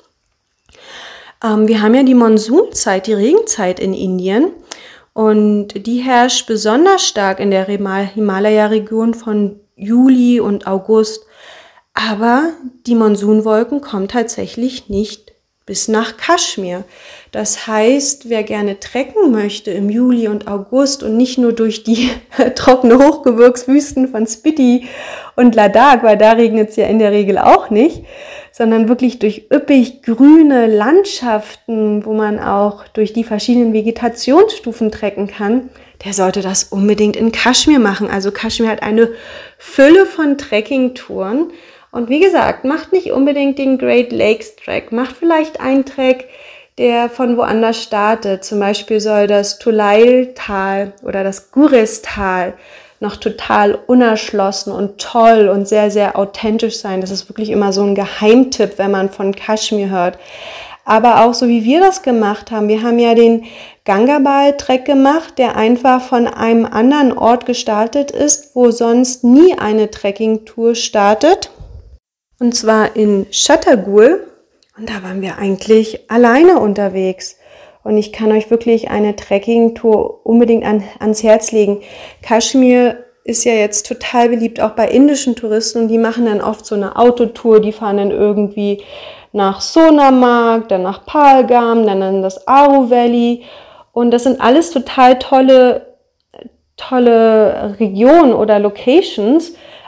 ähm, wir haben ja die Monsunzeit, die Regenzeit in Indien, und die herrscht besonders stark in der Himalaya-Region von Juli und August, aber die Monsunwolken kommen tatsächlich nicht bis nach Kaschmir. Das heißt, wer gerne trekken möchte im Juli und August und nicht nur durch die trockene Hochgebirgswüsten von Spiti und Ladakh, weil da regnet es ja in der Regel auch nicht, sondern wirklich durch üppig grüne Landschaften, wo man auch durch die verschiedenen Vegetationsstufen trekken kann, der sollte das unbedingt in Kaschmir machen. Also Kaschmir hat eine Fülle von Trekkingtouren. Und wie gesagt, macht nicht unbedingt den Great Lakes Trek, macht vielleicht einen Trek, der von woanders startet. Zum Beispiel soll das Tulail-Tal oder das Gures-Tal noch total unerschlossen und toll und sehr, sehr authentisch sein. Das ist wirklich immer so ein Geheimtipp, wenn man von Kaschmir hört. Aber auch so wie wir das gemacht haben. Wir haben ja den Gangabal-Trek gemacht, der einfach von einem anderen Ort gestartet ist, wo sonst nie eine Trekkingtour startet. Und zwar in Chhatargur. Und da waren wir eigentlich alleine unterwegs. Und ich kann euch wirklich eine Trekkingtour unbedingt an, ans Herz legen. Kaschmir ist ja jetzt total beliebt, auch bei indischen Touristen. Und die machen dann oft so eine Autotour. Die fahren dann irgendwie nach Sonamarg, dann nach Pahalgam, dann in das Aru Valley. Und das sind alles total tolle, tolle Regionen oder Locations.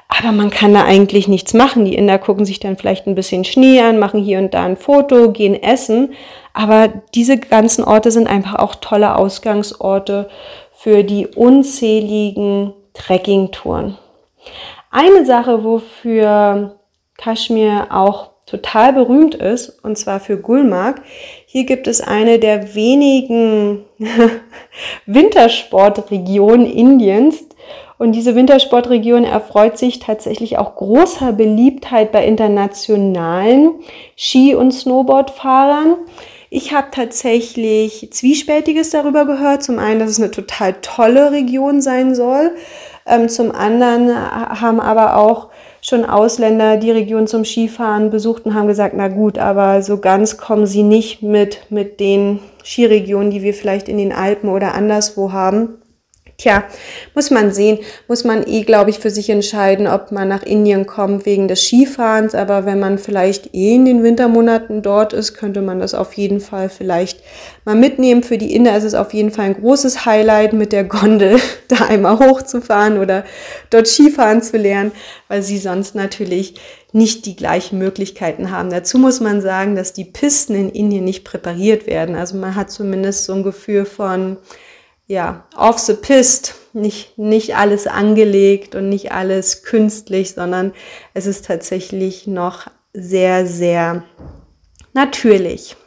Aber man kann da eigentlich nichts machen. Die Inder gucken sich dann vielleicht ein bisschen Schnee an, machen hier und da ein Foto, gehen essen. Aber diese ganzen Orte sind einfach auch tolle Ausgangsorte für die unzähligen Trekkingtouren. Eine Sache, wofür Kaschmir auch total berühmt ist, und zwar für Gulmarg. Hier gibt es eine der wenigen Wintersportregionen Indiens. Und diese Wintersportregion erfreut sich tatsächlich auch großer Beliebtheit bei internationalen Ski- und Snowboardfahrern. Ich habe tatsächlich Zwiespältiges darüber gehört. Zum einen, dass es eine total tolle Region sein soll. Ähm, zum anderen haben aber auch schon Ausländer die Region zum Skifahren besucht und haben gesagt, na gut, aber so ganz kommen sie nicht mit, mit den Skiregionen, die wir vielleicht in den Alpen oder anderswo haben. Tja, muss man sehen, muss man eh, glaube ich, für sich entscheiden, ob man nach Indien kommt wegen des Skifahrens. Aber wenn man vielleicht eh in den Wintermonaten dort ist, könnte man das auf jeden Fall vielleicht mal mitnehmen. Für die Inder ist es auf jeden Fall ein großes Highlight, mit der Gondel da einmal hochzufahren oder dort Skifahren zu lernen, weil sie sonst natürlich nicht die gleichen Möglichkeiten haben. Dazu muss man sagen, dass die Pisten in Indien nicht präpariert werden. Also man hat zumindest so ein Gefühl von, ja, off the piste, nicht, nicht alles angelegt und nicht alles künstlich, sondern es ist tatsächlich noch sehr, sehr natürlich.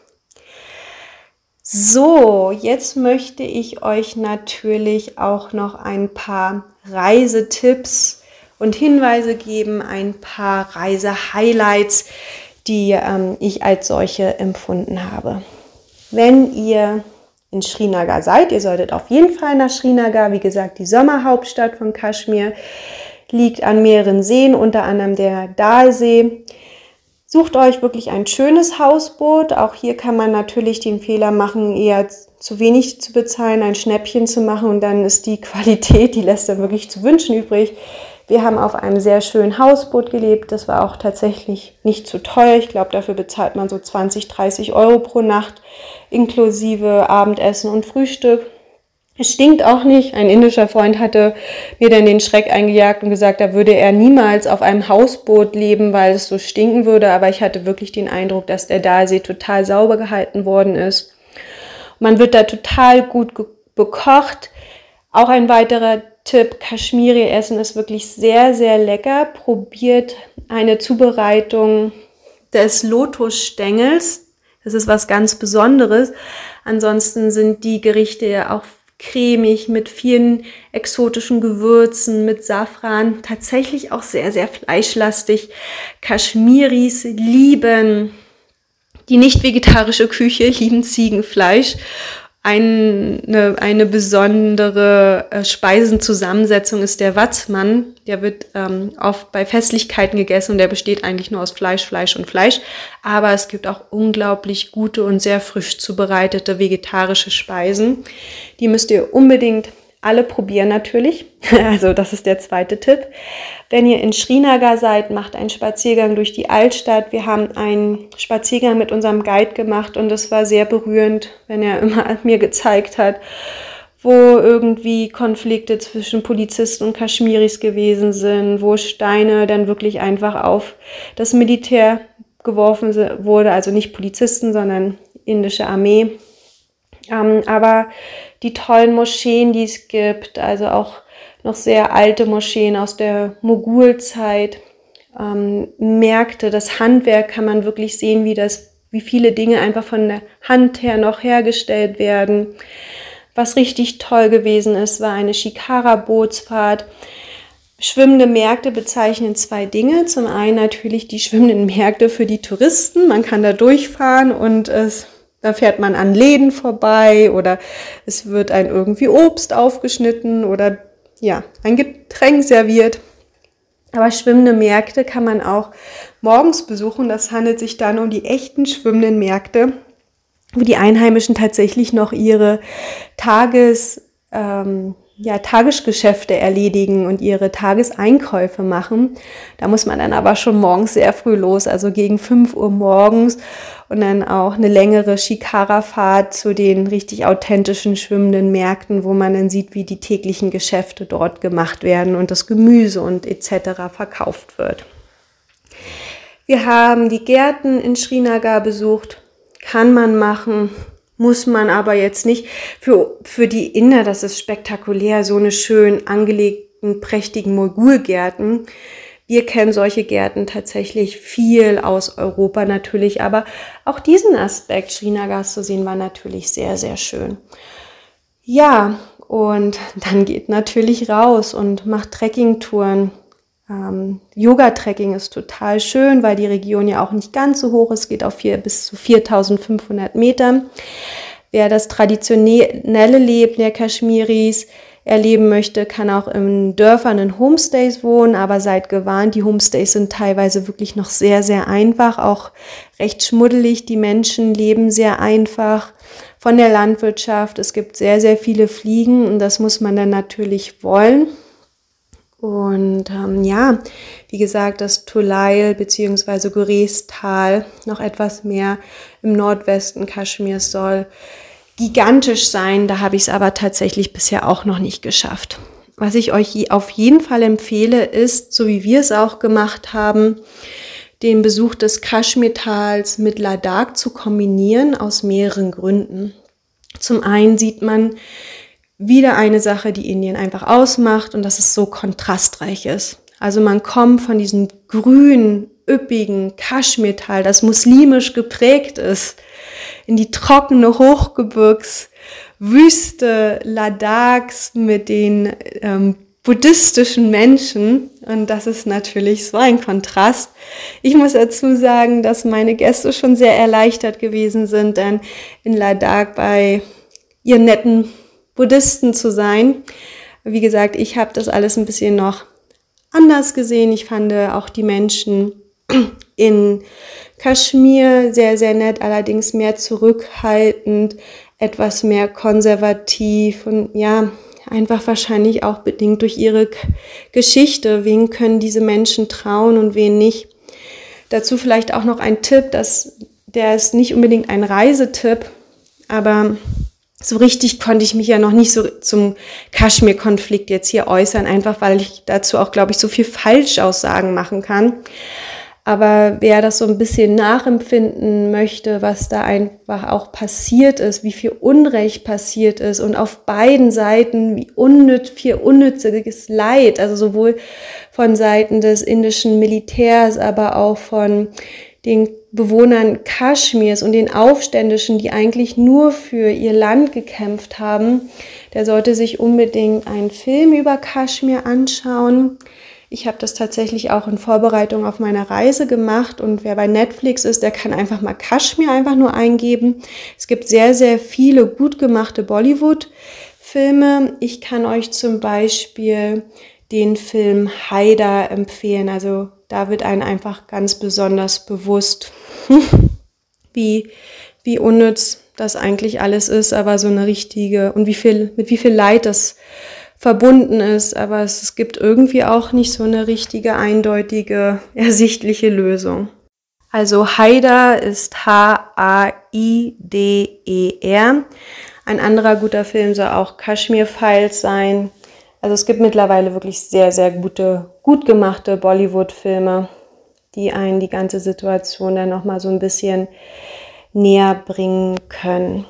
So, jetzt möchte ich euch natürlich auch noch ein paar Reisetipps und Hinweise geben, ein paar Reise-Highlights, die ähm, ich als solche empfunden habe. Wenn ihr in Srinagar seid, ihr solltet auf jeden Fall nach Srinagar, wie gesagt, die Sommerhauptstadt von Kaschmir, liegt an mehreren Seen, unter anderem der Dalsee. Sucht euch wirklich ein schönes Hausboot. Auch hier kann man natürlich den Fehler machen, eher zu wenig zu bezahlen, ein Schnäppchen zu machen und dann ist die Qualität, die lässt dann wirklich zu wünschen übrig. Wir haben auf einem sehr schönen Hausboot gelebt. Das war auch tatsächlich nicht zu teuer. Ich glaube, dafür bezahlt man so zwanzig, dreißig Euro pro Nacht, inklusive Abendessen und Frühstück. Es stinkt auch nicht. Ein indischer Freund hatte mir dann den Schreck eingejagt und gesagt, da würde er niemals auf einem Hausboot leben, weil es so stinken würde. Aber ich hatte wirklich den Eindruck, dass der Dalsee total sauber gehalten worden ist. Man wird da total gut ge- bekocht. Auch ein weiterer Tipp, Kaschmiri-Essen ist wirklich sehr, sehr lecker. Probiert eine Zubereitung des Lotusstängels. Das ist was ganz Besonderes. Ansonsten sind die Gerichte ja auch cremig mit vielen exotischen Gewürzen, mit Safran. Tatsächlich auch sehr, sehr fleischlastig. Kaschmiris lieben die nicht vegetarische Küche, lieben Ziegenfleisch. Eine, eine besondere äh, Speisenzusammensetzung ist der Watzmann. Der wird ähm, oft bei Festlichkeiten gegessen und der besteht eigentlich nur aus Fleisch, Fleisch und Fleisch. Aber es gibt auch unglaublich gute und sehr frisch zubereitete vegetarische Speisen. Die müsst ihr unbedingt alle probieren natürlich. Also das ist der zweite Tipp. Wenn ihr in Srinagar seid, macht einen Spaziergang durch die Altstadt. Wir haben einen Spaziergang mit unserem Guide gemacht und es war sehr berührend, wenn er immer mir gezeigt hat, wo irgendwie Konflikte zwischen Polizisten und Kaschmiris gewesen sind, wo Steine dann wirklich einfach auf das Militär geworfen wurde, also nicht Polizisten, sondern indische Armee. Ähm, aber die tollen Moscheen, die es gibt, also auch noch sehr alte Moscheen aus der Mogulzeit, ähm, Märkte, das Handwerk kann man wirklich sehen, wie das, wie viele Dinge einfach von der Hand her noch hergestellt werden. Was richtig toll gewesen ist, war eine Shikara-Bootsfahrt. Schwimmende Märkte bezeichnen zwei Dinge. Zum einen natürlich die schwimmenden Märkte für die Touristen. Man kann da durchfahren und es Da fährt man an Läden vorbei oder es wird ein irgendwie Obst aufgeschnitten oder ja, ein Getränk serviert. Aber schwimmende Märkte kann man auch morgens besuchen. Das handelt sich dann um die echten schwimmenden Märkte, wo die Einheimischen tatsächlich noch ihre Tages, ähm, ja, Tagesgeschäfte erledigen und ihre Tageseinkäufe machen. Da muss man dann aber schon morgens sehr früh los, also gegen fünf Uhr morgens. und dann auch eine längere Shikara-Fahrt zu den richtig authentischen schwimmenden Märkten, wo man dann sieht, wie die täglichen Geschäfte dort gemacht werden und das Gemüse und et cetera verkauft wird. Wir haben die Gärten in Srinagar besucht, kann man machen, muss man aber jetzt nicht. Für, für die Inder, das ist spektakulär, so eine schön angelegten, prächtigen Mogulgärten. Wir kennen solche Gärten tatsächlich viel aus Europa natürlich, aber auch diesen Aspekt Srinagars zu sehen war natürlich sehr, sehr schön. Ja, und dann geht natürlich raus und macht Trekkingtouren. Ähm, Yoga-Trekking ist total schön, weil die Region ja auch nicht ganz so hoch ist, geht auf vier, bis zu viertausendfünfhundert Metern. Wer das traditionelle Leben der Kaschmiris erleben möchte, kann auch in Dörfern in Homestays wohnen, aber seid gewarnt, die Homestays sind teilweise wirklich noch sehr, sehr einfach, auch recht schmuddelig. Die Menschen leben sehr einfach von der Landwirtschaft. Es gibt sehr, sehr viele Fliegen und das muss man dann natürlich wollen. Und ähm, ja, wie gesagt, das Tolail bzw. Gurez-Tal, noch etwas mehr im Nordwesten Kaschmirs, soll gigantisch sein. Da habe ich es aber tatsächlich bisher auch noch nicht geschafft. Was ich euch auf jeden Fall empfehle, ist, so wie wir es auch gemacht haben, den Besuch des Kaschmirtals mit Ladakh zu kombinieren, aus mehreren Gründen. Zum einen sieht man wieder eine Sache, die Indien einfach ausmacht und dass es so kontrastreich ist. Also man kommt von diesem grünen, üppigen Kaschmirtal, das muslimisch geprägt ist, in die trockene Hochgebirgswüste Ladaks mit den ähm, buddhistischen Menschen. Und das ist natürlich so ein Kontrast. Ich muss dazu sagen, dass meine Gäste schon sehr erleichtert gewesen sind, denn in Ladakh bei ihren netten Buddhisten zu sein. Wie gesagt, ich habe das alles ein bisschen noch anders gesehen. Ich fand auch die Menschen in Kaschmir sehr, sehr nett, allerdings mehr zurückhaltend, etwas mehr konservativ und ja, einfach wahrscheinlich auch bedingt durch ihre Geschichte. Wen können diese Menschen trauen und wen nicht? Dazu vielleicht auch noch ein Tipp, dass der ist nicht unbedingt ein Reisetipp, aber so richtig konnte ich mich ja noch nicht so zum Kaschmir-Konflikt jetzt hier äußern, einfach weil ich dazu auch, glaube ich, so viel Falschaussagen machen kann. Aber wer das so ein bisschen nachempfinden möchte, was da einfach auch passiert ist, wie viel Unrecht passiert ist und auf beiden Seiten wie unnütz, viel unnütziges Leid, also sowohl von Seiten des indischen Militärs, aber auch von den Bewohnern Kaschmirs und den Aufständischen, die eigentlich nur für ihr Land gekämpft haben, der sollte sich unbedingt einen Film über Kaschmir anschauen. Ich habe das tatsächlich auch in Vorbereitung auf meine Reise gemacht und wer bei Netflix ist, der kann einfach mal Kaschmir einfach nur eingeben. Es gibt sehr, sehr viele gut gemachte Bollywood-Filme. Ich kann euch zum Beispiel den Film Haida empfehlen. Also da wird einem einfach ganz besonders bewusst, wie, wie unnütz das eigentlich alles ist, aber so eine richtige und wie viel, mit wie viel Leid das verbunden ist. Aber es, es gibt irgendwie auch nicht so eine richtige, eindeutige, ersichtliche Lösung. Also Haida ist H A I D E R. Ein anderer guter Film soll auch Kashmir Files sein. Also es gibt mittlerweile wirklich sehr, sehr gute, gut gemachte Bollywood-Filme, die einen die ganze Situation dann nochmal so ein bisschen näher bringen können.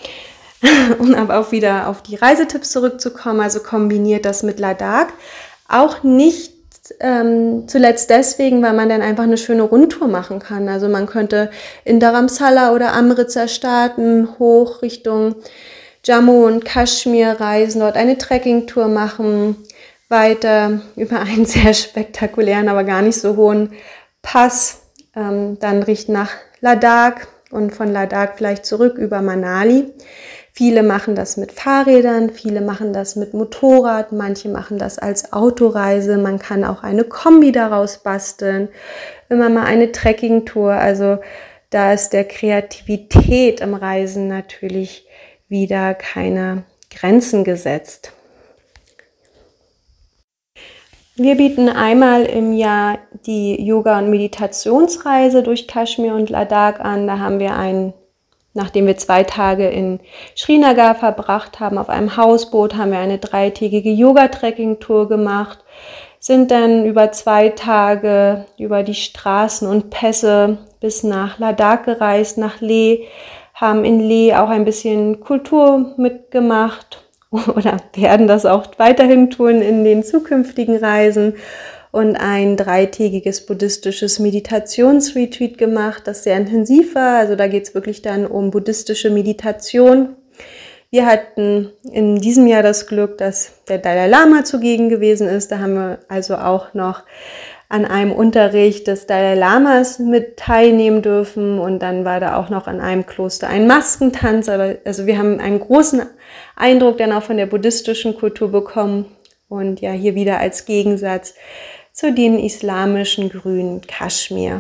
Um aber auch wieder auf die Reisetipps zurückzukommen, also kombiniert das mit Ladakh. Auch nicht ähm, zuletzt deswegen, weil man dann einfach eine schöne Rundtour machen kann. Also man könnte in Dharamsala oder Amritsar starten, hoch Richtung Jammu und Kaschmir reisen, dort eine Trekkingtour machen, weiter über einen sehr spektakulären, aber gar nicht so hohen Pass, ähm, dann Richtung nach Ladakh und von Ladakh vielleicht zurück über Manali. Viele machen das mit Fahrrädern, viele machen das mit Motorrad, manche machen das als Autoreise. Man kann auch eine Kombi daraus basteln, immer mal eine Trekkingtour. Also da ist der Kreativität im Reisen natürlich wieder keine Grenzen gesetzt. Wir bieten einmal im Jahr die Yoga- und Meditationsreise durch Kaschmir und Ladakh an. Da haben wir einen, nachdem wir zwei Tage in Srinagar verbracht haben, auf einem Hausboot, haben wir eine dreitägige Yoga-Trekking-Tour gemacht, sind dann über zwei Tage über die Straßen und Pässe bis nach Ladakh gereist, nach Leh, haben in Leh auch ein bisschen Kultur mitgemacht oder werden das auch weiterhin tun in den zukünftigen Reisen und ein dreitägiges buddhistisches Meditationsretreat gemacht, das sehr intensiv war. Also da geht es wirklich dann um buddhistische Meditation. Wir hatten in diesem Jahr das Glück, dass der Dalai Lama zugegen gewesen ist. Da haben wir also auch noch an einem Unterricht des Dalai Lamas mit teilnehmen dürfen. Und dann war da auch noch an einem Kloster ein Maskentanz. Aber also wir haben einen großen Eindruck dann auch von der buddhistischen Kultur bekommen. Und ja, hier wieder als Gegensatz zu den islamischen Grünen Kaschmir.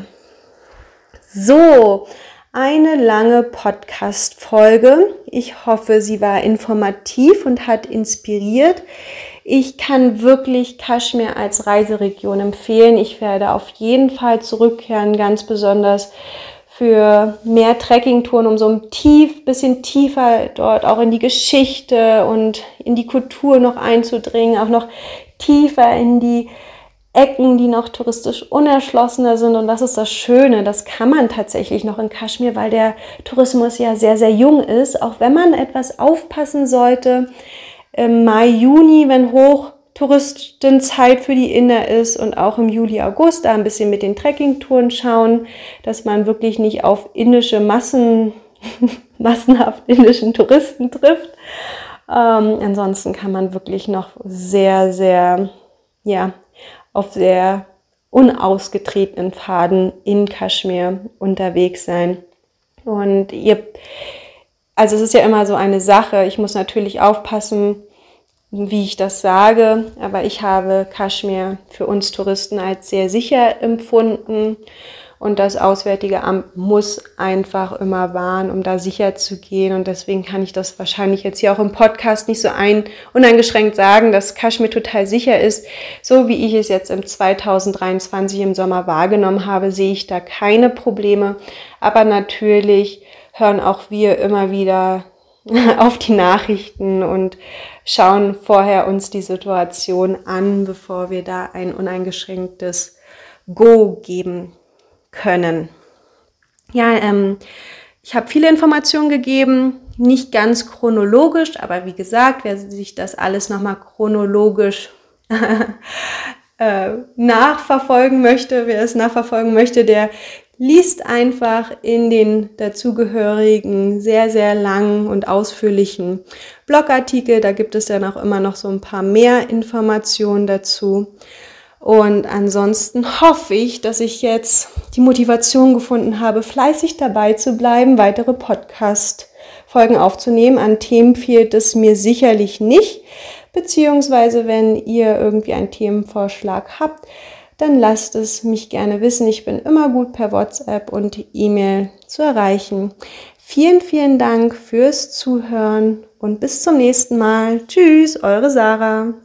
So, eine lange Podcast-Folge. Ich hoffe, sie war informativ und hat inspiriert. Ich kann wirklich Kaschmir als Reiseregion empfehlen. Ich werde auf jeden Fall zurückkehren, ganz besonders für mehr Trekkingtouren, um so ein tief, bisschen tiefer dort auch in die Geschichte und in die Kultur noch einzudringen, auch noch tiefer in die Ecken, die noch touristisch unerschlossener sind. Und das ist das Schöne, das kann man tatsächlich noch in Kaschmir, weil der Tourismus ja sehr, sehr jung ist. Auch wenn man etwas aufpassen sollte, im Mai, Juni, wenn Hochtouristenzeit für die Inder ist und auch im Juli, August, da ein bisschen mit den Trekkingtouren schauen, dass man wirklich nicht auf indische Massen, massenhaft indischen Touristen trifft. Ähm, ansonsten kann man wirklich noch sehr, sehr, ja, auf sehr unausgetretenen Pfaden in Kaschmir unterwegs sein. Und ihr, also es ist ja immer so eine Sache, ich muss natürlich aufpassen, wie ich das sage, aber ich habe Kaschmir für uns Touristen als sehr sicher empfunden. Und das Auswärtige Amt muss einfach immer warnen, um da sicher zu gehen. Und deswegen kann ich das wahrscheinlich jetzt hier auch im Podcast nicht so ein, uneingeschränkt sagen, dass Kaschmir total sicher ist. So wie ich es jetzt im zweitausenddreiundzwanzig im Sommer wahrgenommen habe, sehe ich da keine Probleme. Aber natürlich hören auch wir immer wieder auf die Nachrichten und schauen vorher uns die Situation an, bevor wir da ein uneingeschränktes Go geben können. Ja, ähm, ich habe viele Informationen gegeben, nicht ganz chronologisch, aber wie gesagt, wer sich das alles nochmal chronologisch äh, nachverfolgen möchte, wer es nachverfolgen möchte, der liest einfach in den dazugehörigen, sehr, sehr langen und ausführlichen Blogartikel. Da gibt es dann auch immer noch so ein paar mehr Informationen dazu. Und ansonsten hoffe ich, dass ich jetzt die Motivation gefunden habe, fleißig dabei zu bleiben, weitere Podcast-Folgen aufzunehmen. An Themen fehlt es mir sicherlich nicht. Beziehungsweise, wenn ihr irgendwie einen Themenvorschlag habt, dann lasst es mich gerne wissen. Ich bin immer gut per WhatsApp und E-Mail zu erreichen. Vielen, vielen Dank fürs Zuhören und bis zum nächsten Mal. Tschüss, eure Sarah.